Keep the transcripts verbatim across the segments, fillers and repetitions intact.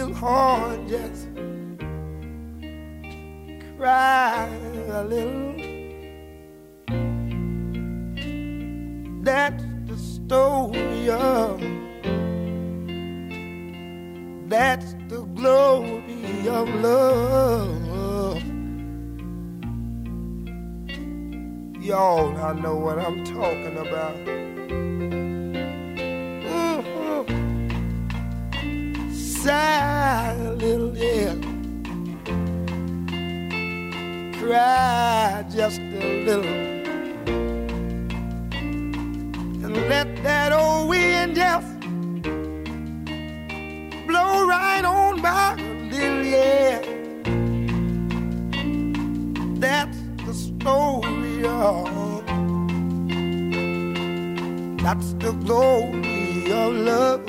little horn just cry a little. That's the story of, that's the glory of love. Y'all, I know what I'm talking about. Mm-hmm. Sigh a little, yeah. Cry just a little. And let that old wind just blow right on by a little, yeah. That's the story of, that's the glory of love.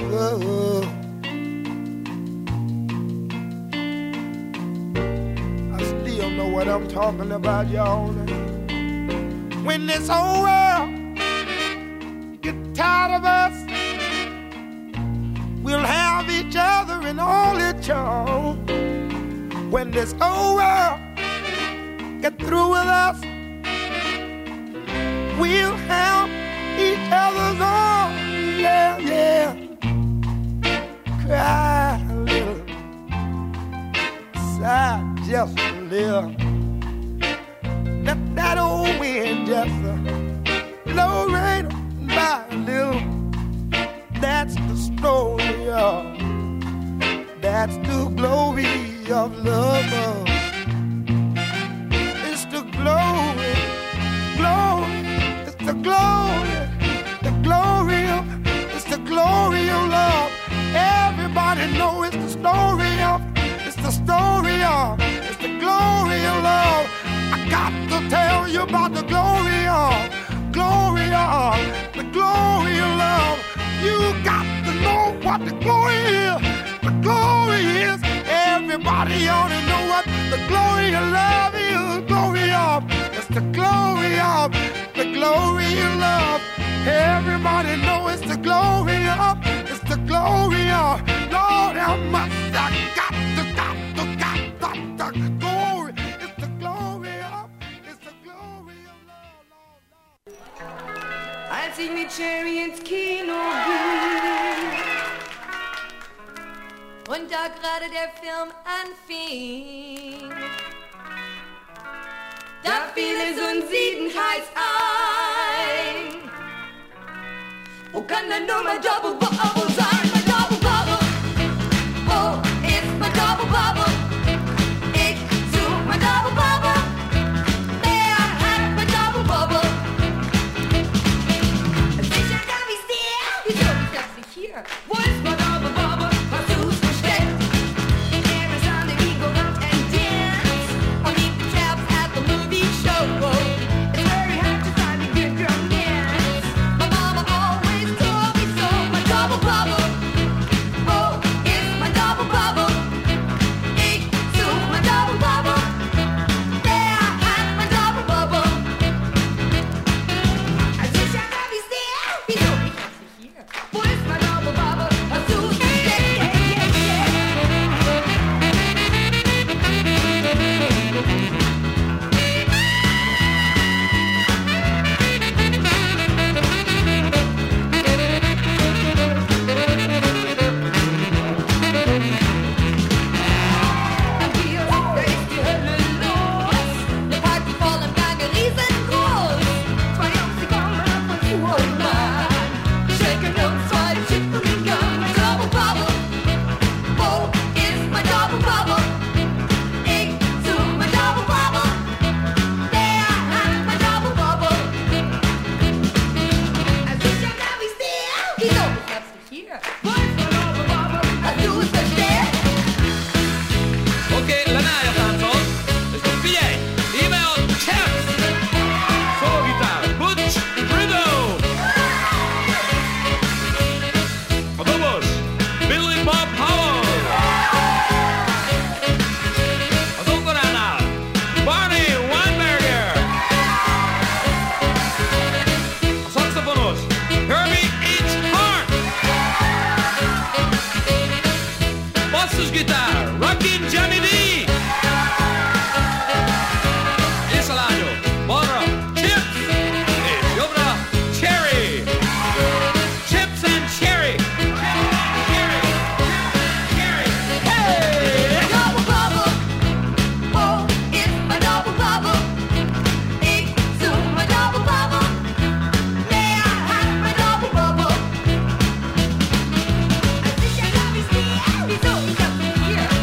I still know what I'm talking about, y'all. When this whole world get tired of us, we'll have each other and all its own. When this whole world get through with us, we'll have each other's own. Yeah, yeah. Cry a little, sigh just a little. Let that old wind just blow right by a little. That's the story of, that's the glory of love. It's the glory, glory, it's the glory, the glory of, it's the glory of love. Everybody know it's the story of, it's the story of, it's the glory of love. I got to tell you about the glory of, glory of, the glory of love. You got to know what the glory is. The glory is. Everybody ought to know what the glory of love is. Glory of. It's the glory of. The glory of love. Everybody know it's the glory of. It's the glory of. Lord, how much I got to, got to, got to, got to, glory. It's the glory of. It's the glory of love, love, love. Als ich mit Cherry ins Kino ging und da gerade der Film anfing, da fiel es uns siedend heiß ein. Wo kann denn nur mein Double Bubble sein? Mein Double Bubble, wo ist mein Double Bubble? Ich such mein Double Bubble, wer hat mein Double Bubble? Wo ist mein Double Bubble? Hast du's versteckt? There is on the Eagle Hunt and Dance on Eagle Traps at the movie show. It's very hard to find a good romance. My mama always told me so. My double bubble. Oh, it's my double bubble. Ich such my double bubble. Der hat mein double bubble. Als ich an Abis der, wieso? Ich hab's nicht hier. Wo ist mein double bubble? Hast du's versteckt? Yeah, yeah, yeah. Am Kiosk, da ist die Hölle los. Ne Party voll im Gange, riesengroß. Zwei Jungs, die kommen ab und zu und mal shaken uns zwei Chicken in Gang. Mein double bubble. Wo ist mein double bubble? Ich such mein double bubble. Der hat mein double bubble. Als ich an Abis der, wieso? Ich hab's nicht hier. Wo ist mein double bubble? Hast du's versteckt? Okay, Lanaya Tanzo, it's the P A, email Chaps, solo guitar, Butch Rideau. Vamos, Billy Bob Powell. Azulcorana, Barney Weinberger. Saxofonos, Herbie H. Hart. gitár, Rockin' Johnny D. És a lányok, balra Chips, és jobbra Cherry. Chips and Cherry. Cherry, Cherry, hey! Double bubble, oh, it's my double bubble. Big Zoom, my double bubble. May I have my double bubble? I wish I could be seen, he's always up in here.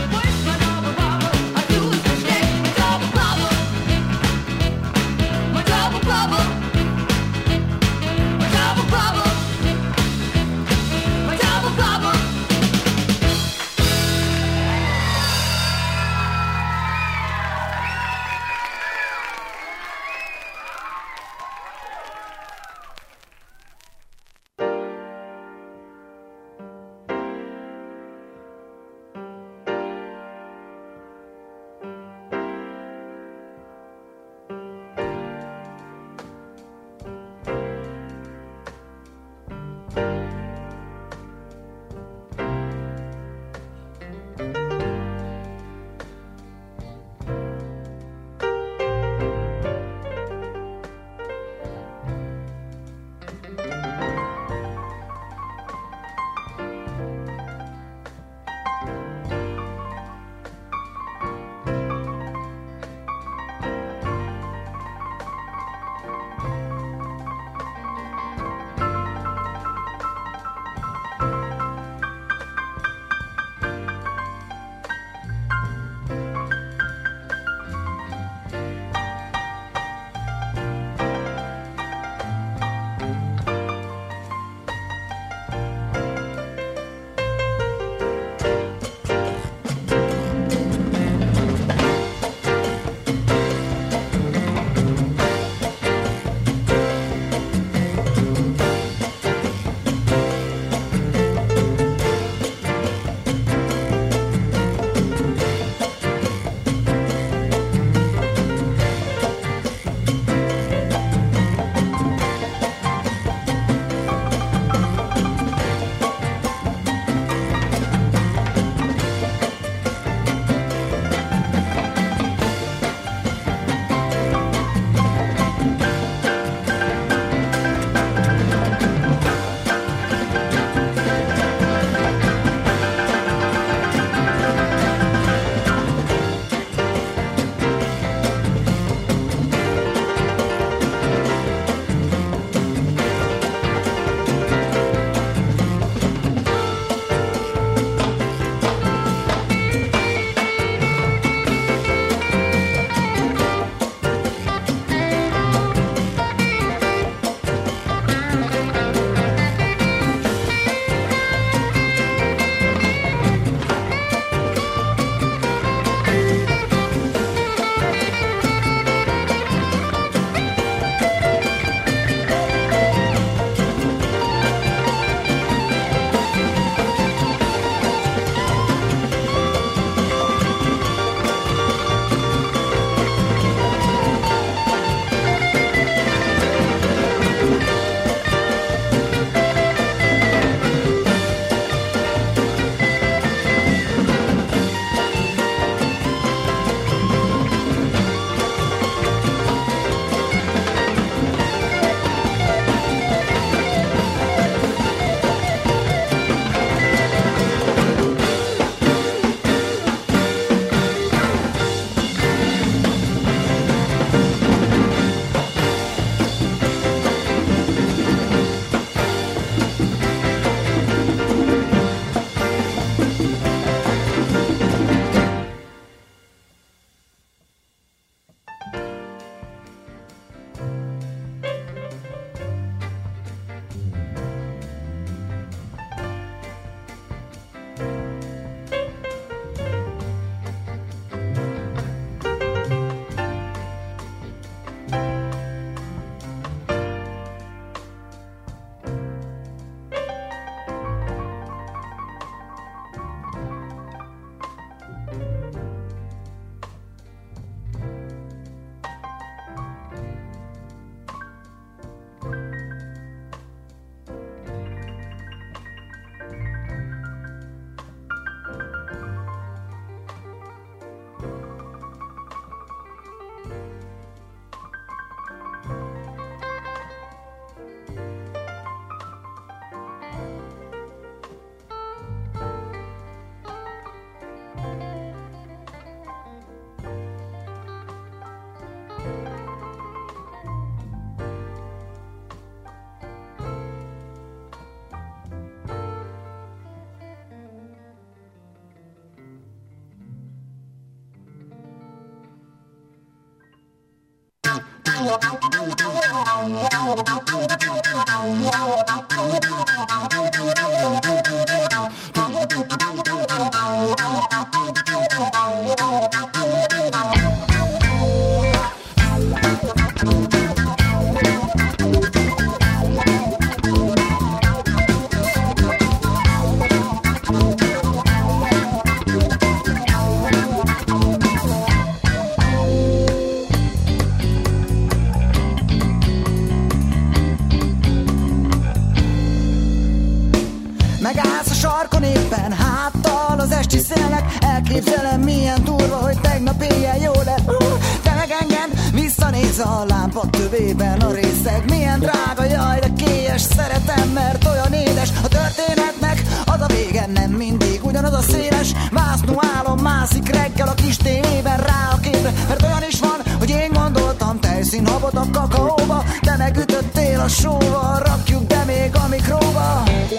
Megállsz a sarkon éppen háttal az esti szélnek. Elképzelem milyen durva, hogy tegnap éjjel jó lett. uh, Te meg engem visszanéz a lámpa tövében a részeg. Milyen drága, jaj, de kélyes, szeretem, mert olyan édes. A történetnek az a vége, nem mindig ugyanaz a széles. Vásznú álom mászik reggel a kis tévében rá a képre. Mert olyan is van, hogy én gondoltam tejszínhabot a kakaóba. Te megütöttél a sóval, rakjuk be még a mikróba.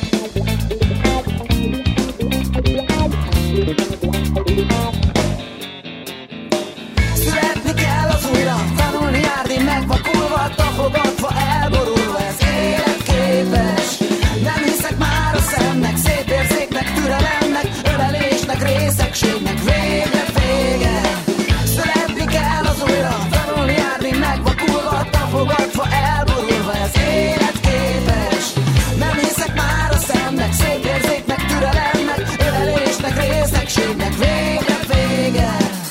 Születni kell az újra, tanulni járni megvakulva, tapogatva, elborulva, ez életképes. Nem hiszek már a szemnek, szép érzéknek, türelemnek, ölelésnek, részegségnek, végre vége. Születni kell az újra, tanulni járni megvakulva, tapogatva, elborulva, ez életképes. Nem hiszek már a szemnek, szép érzéknek, türelemnek, ölelésnek, részegségnek, végre vége.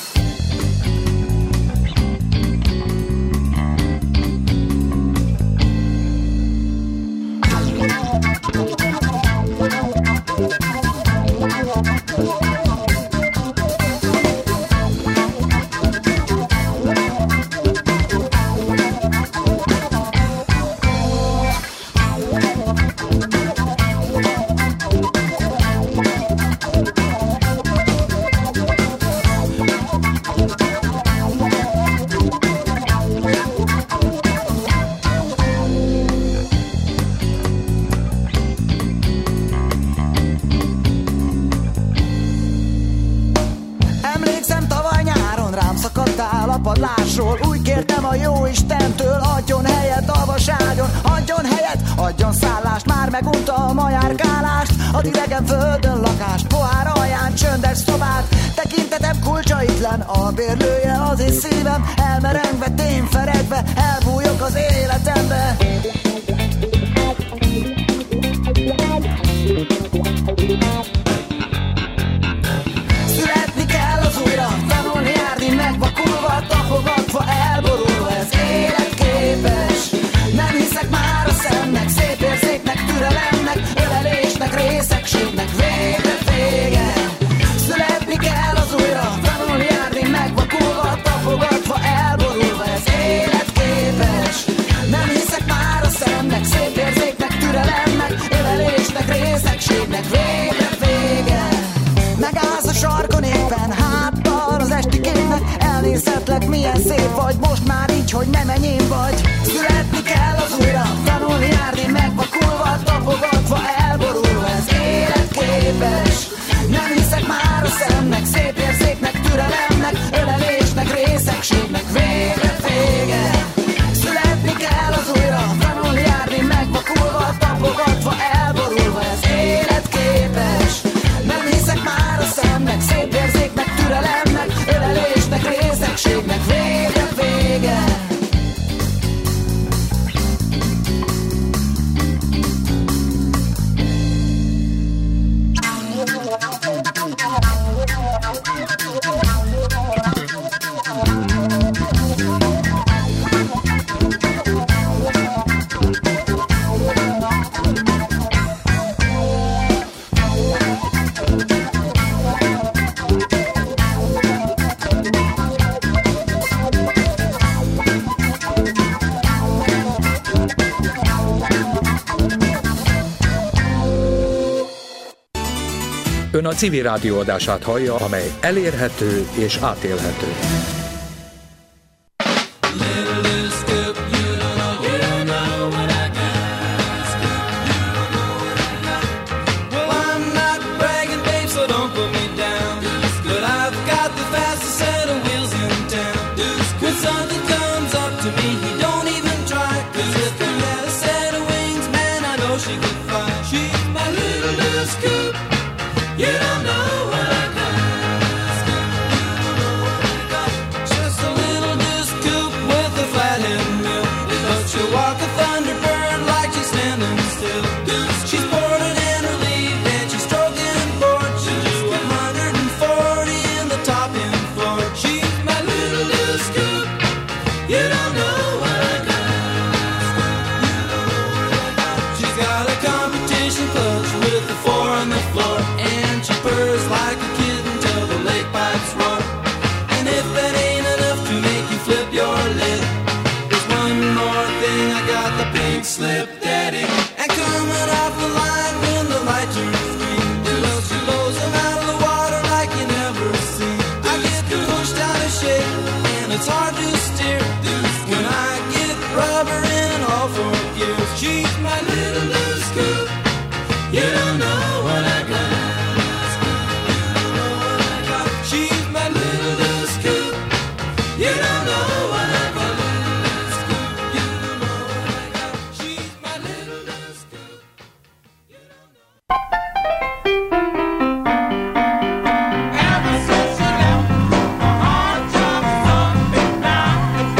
Padlásról úgy kértem a jó Istentől, adjon helyet a vaságyon, adjon helyet, adjon szállást, már meguntam a járkálást, ad idegen földön lakást, pohár alján csöndes szobát, tekintetem kulcsaitlen, a bérlője az én szívem, elmerengve, tényferegve, elbújok az életembe. Születni kell az újra, tanulni járni megvakulva, tapogatva, elborulva, ez életképes. Nem hiszek már a szemnek, szép érzéknek, türelemnek, ölelésnek, részegségnek, végre vége. Születni kell az újra, tanulni járni megvakulva, tapogatva, elborulva, ez életképes. Nem hiszek már a szemnek, szép érzéknek, türelemnek, ölelésnek, részegségnek, végre vége. Megállsz a sarkon éppen háttal az esti képnek. Elnézhetlek, milyen szép vagy, most már így, hogy nem enyém vagy. Születni kell az újra, tanulni járni megvakulva, tapogatva, elborulva, ez életképes. Nem hiszek már a szemnek, szép érzéknek, türelemnek, ölelésnek, részegségnek, végre vége. Születni kell az újra, tanulni járni megvakulva, tapogatva, elborulva, ez életképes. Nem hiszek már a szemnek, szép érzéknek, türelemnek, ölelésnek, részegségnek, végre vége. Ön a Civil Rádió adását hallja, amely elérhető és átélhető. When something comes up to me, he don't lounge with the four on the floor, and she purrs like a kitten till the lake pipes roar. And if that ain't enough to make you flip your lid, there's one more thing, I got the pink slip daddy. And coming off the line when the light turns green, well, she blows them out of the water like you never seen. I get pushed out of shape, and it's hard to steer when I get rubber in all four gears. She's my little loose scoop. You don't know what I got. She's my little loose scoop. You don't know what I got. You don't know what I got. She's my little loose scoop. You don't know. Ever since she left, my heart jumps up and down.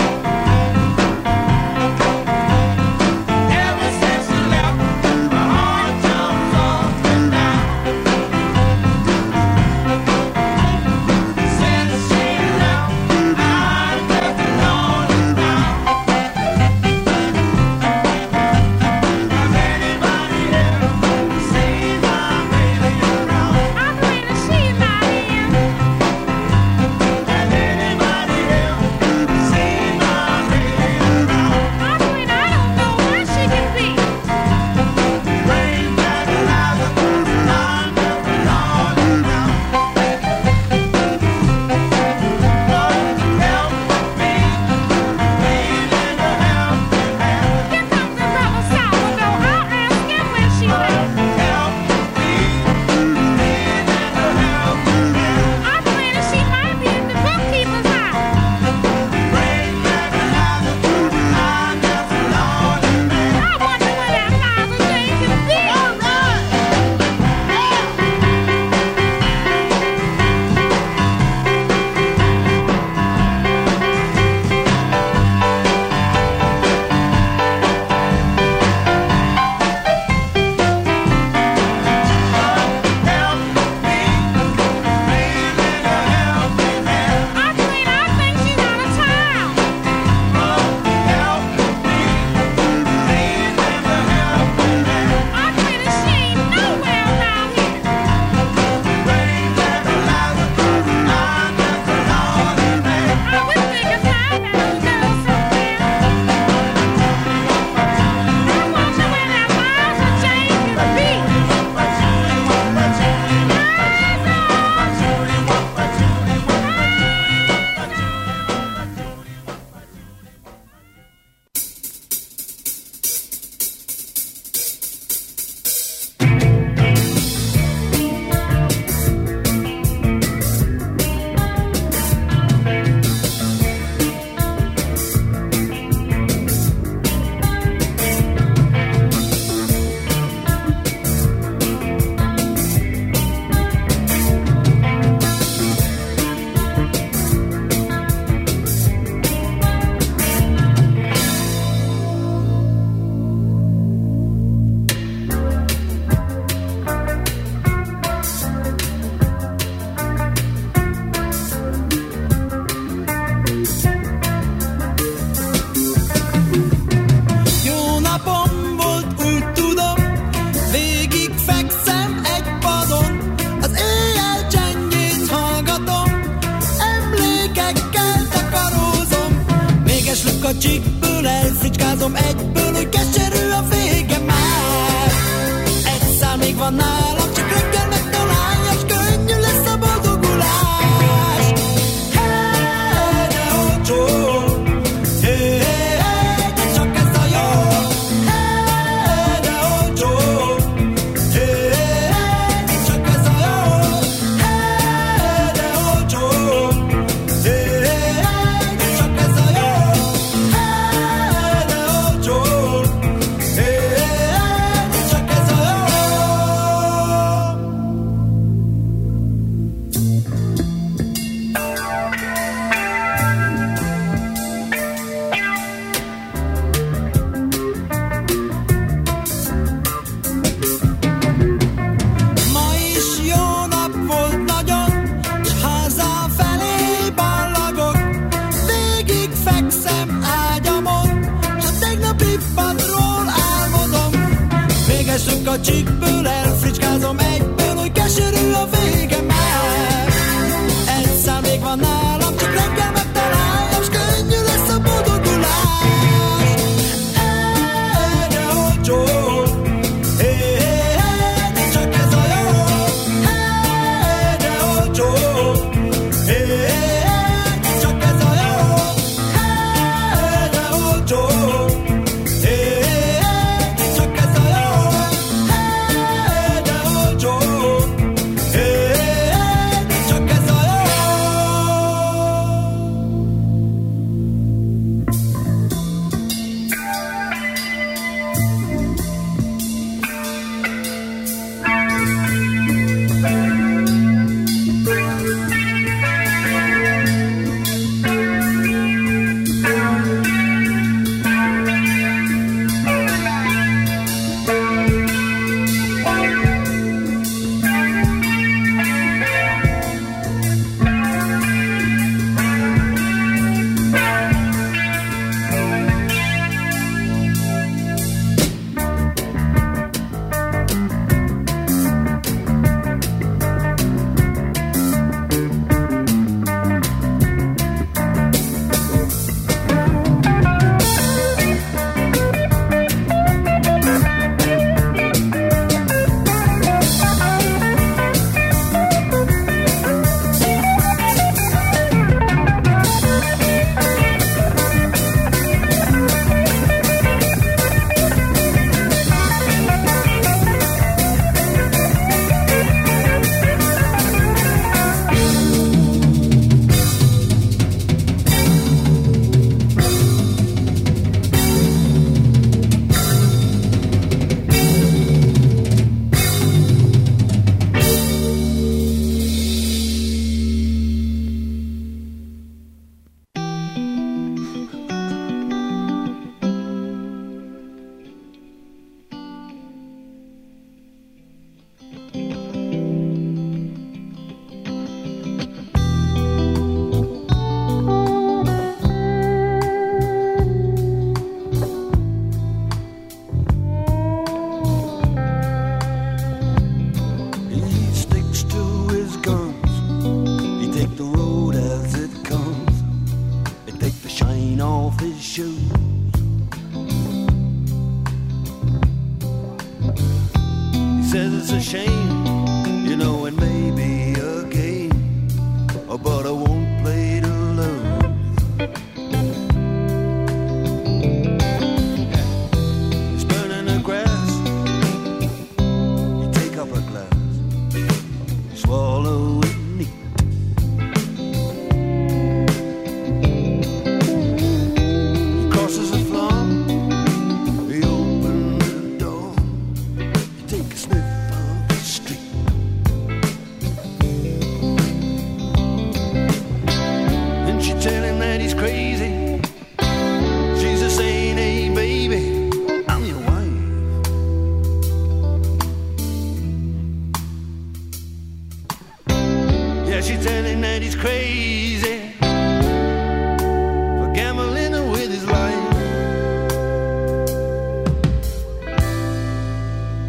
Ever since she left, my heart jumps up and down. Since she left, I'm just alone now. Does anybody here see my baby around? I'm going to see my him. Does anybody here see my baby around? I'm going, I don't know where she can be. Rain that Eliza, I'm just alone now. Lord, help me, please lend a helping hand. Here comes the brother Sourdough. I'll ask him where she went. Help me, please lend a helping hand. I'm going to she might be in the bookkeeper's house. Rain that Eliza, I'm just a lonely man. I wonder where that Liza Jane can be. All right. Help me, please lend a helping hand. I mean, I think she's out of town. Help me, please lend a helping hand. I mean, she ain't nowhere around here. Rain that Eliza, I'm just a lonely man. I would think it's time that we go somewhere. I wonder where that Liza Jane can be. Jó napom volt, úgy tudom, végig fekszem egy padon, az éjjel csendjét hallgatom, emlékekkel takarózom, még egy sluk a csíkből elszicskázom egyből, hogy keserű a vége már. Egy szál még van nálam, csak reggel megtalálja, s könnyű lesz a boldogulás. Hey, de olcsó, hey, hey, hey, de csak ez a jó. Hey, de olcsó, hey, hey, hey, de csak ez a jó. Hey, de olcsó, hey, hey, hey, de csak ez a jó. Hey, de olcsó, hey, hey, hey, de csak ez a jó. it's a shame, you know it may be a game, but I won't play to lose. It's burning the grass, you take up a glass, swallow it neat. He crosses the floor, he opens the door, you take a sniff of the street. And she tell him that he's crazy. She's a saying, hey baby, I'm your wife. Yeah, she tell him that he's crazy.